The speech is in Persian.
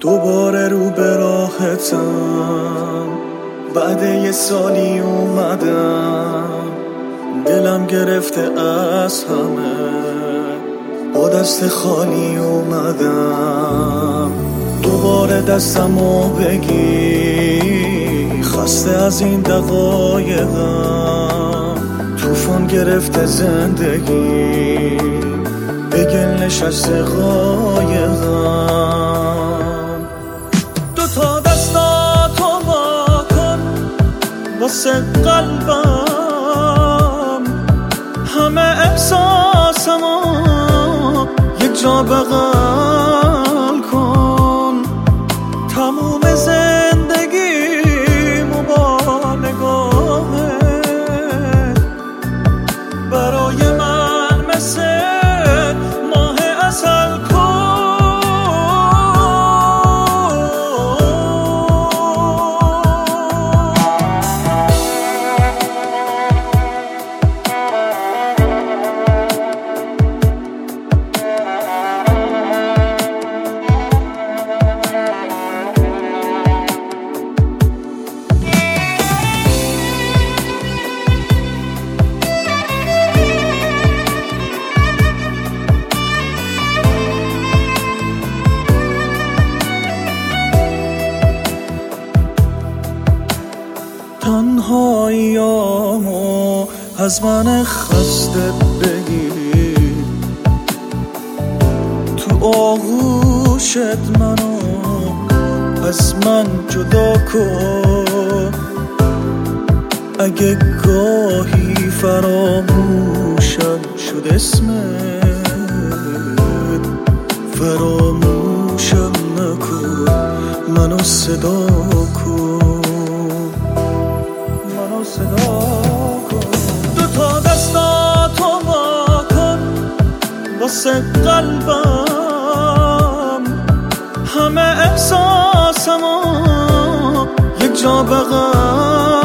دوباره رو به راهتم، بعد یه سالی اومدم، دلم گرفته از همه، با دست خالی اومدم. دوباره دستمو بگی، خسته از این دقایقم، طوفان گرفته زندگی، به گل نشسته قایقم. دوتا دستاتو وا کن واسه قلبم، همه احساسمو یک جا بغل کن، تموم زندگیمو با نگاهت برای من مثل ماه عسل کن. تنهاییامو از من خسته بگیر، تو آغوشت منو از من جدا کن. اگه گاهی فراموشم شد اسمت، فراموشم نکن، منو صدا کن. دوتا دستاتو وا کن واسه قلبم، همه احساسمو یک جا بغل